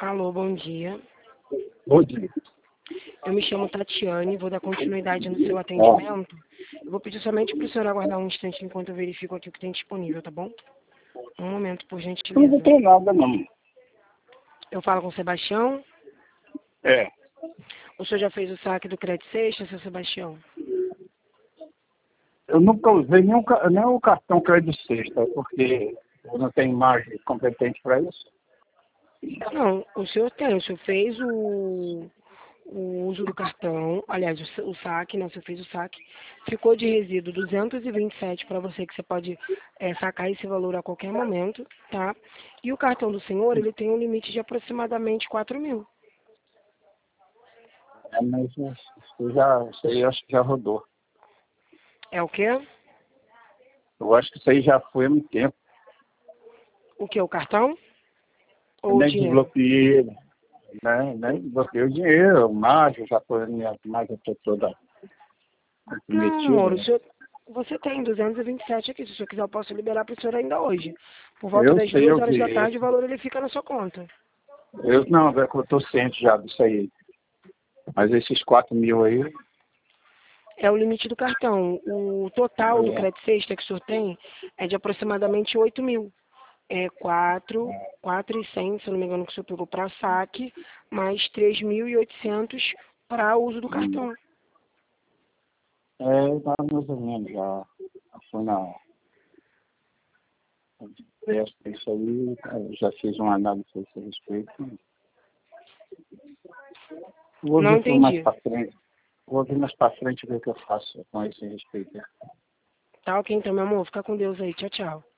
Alô, bom dia. Bom dia. Eu me chamo Tatiane, vou dar continuidade no seu atendimento. Eu vou pedir somente para o senhor aguardar um instante enquanto eu verifico aqui o que tem disponível, tá bom? Um momento, por Eu não gentileza. tem nada, não. Eu falo com o Sebastião. É. O senhor já fez o saque do Crédito Sexta, seu Sebastião? Eu nunca usei nem o cartão crédito sexta, porque eu não tenho margem competente para isso. Não, o senhor tem. O senhor fez o uso do cartão, aliás, o saque, né? O senhor fez o saque. Ficou de resíduo 227 para você, que você pode sacar esse valor a qualquer momento, tá? E o cartão do senhor, ele tem um limite de aproximadamente 4.000. É, mas isso aí eu acho que já rodou. É o quê? Eu acho que isso aí já foi há muito tempo. O quê? O cartão? Eu Ou o nem dinheiro? desbloqueei, né? Nem desbloqueei o dinheiro, a margem, já foi a minha margem toda Não, amor, comprometida. você tem 227 aqui. Se o senhor quiser, eu posso liberar para o senhor ainda hoje. Por volta Eu das sei, 2 eu horas da vi tarde, o isso. valor ele fica na sua conta. Não, é que eu estou ciente já disso aí. Mas esses 4.000 aí, É o limite do cartão. O total do crédito sexta que o senhor tem é de aproximadamente 8.000. É 4.100, se eu não me engano, que o senhor pegou para saque, mais 3.800 para uso do cartão. tá mais ou menos já. Foi na isso aí, eu já fiz uma análise a esse respeito. Vou Não ver por mais entendi. para frente. Vou ver mais para frente o que eu faço com esse respeito. Tá ok, então, meu amor. Fica com Deus aí. Tchau, tchau.